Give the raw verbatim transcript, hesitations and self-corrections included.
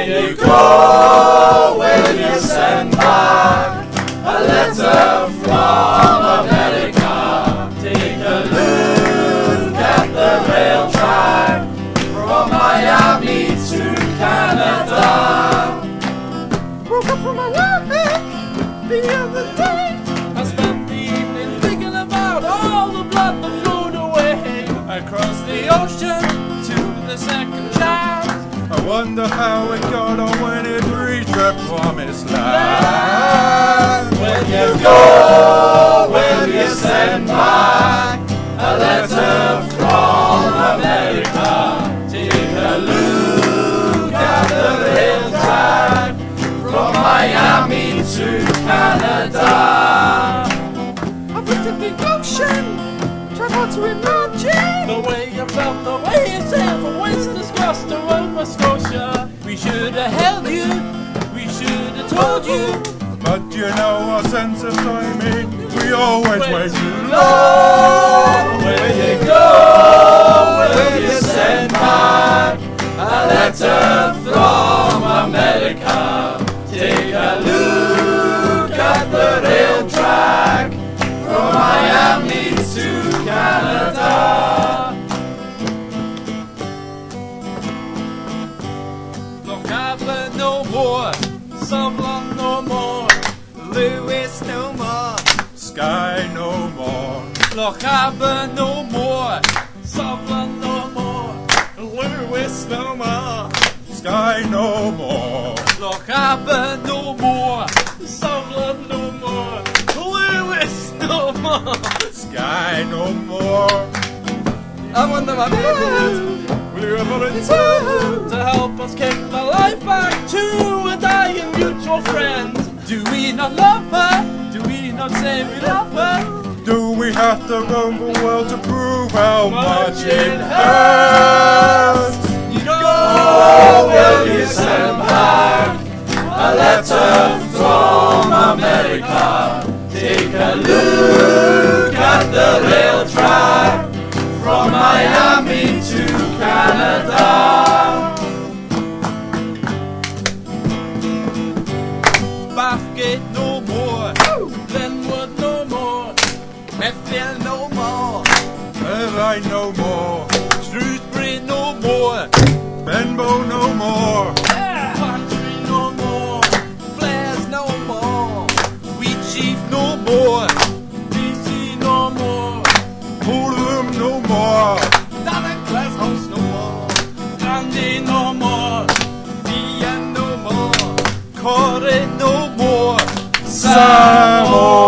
When you go, will you send back a letter from America? Take a look at the rail track from Miami to Canada. Woke up from Miami the other day. I spent the evening thinking about all the blood that flowed away across the ocean to the second chance. I wonder how it got on when it reached the promised land. When you go, will you send back a letter from America? Take a look at the rail track from Miami to Canada. I looked at the ocean, tried hard to imagine the way you felt, the way you sailed from West Coast to Nova Scotia. We should have held you, we should have told you, but you know our sense of timing, we always wait too long. When you go, will you send back a letter from America? Take a look at the rail track from Miami to Canada. Loch Abbott no more, Sumlin no more, Lewis no more, Skye no more. Loch Abbott no more, Sumlin no more, Lewis no more, Skye no more. Loch Abbott no more, Sumlin no more, Lewis no more, Skye no more. I wonder my baby, will you volunteer to help us kick the life back to a dying mutual friend? Do we not love her? Do we not say we love her? Do we have to roam the world to prove how much it hurts? hurts? You Oh, will you send back a letter from America? Take a look at the rail track from Miami to Canada. Bathgate no more, Glenwood no more, Medfield no more, Irvine no more. Shrewsbury no more, Benbow no more. Factory no more, Flares no more, Wheatsheaf no more, D C no more, Oldham no more. Dallas Glasgow no more, Dundee no more, Ian no more, Corrie no more, Samoa.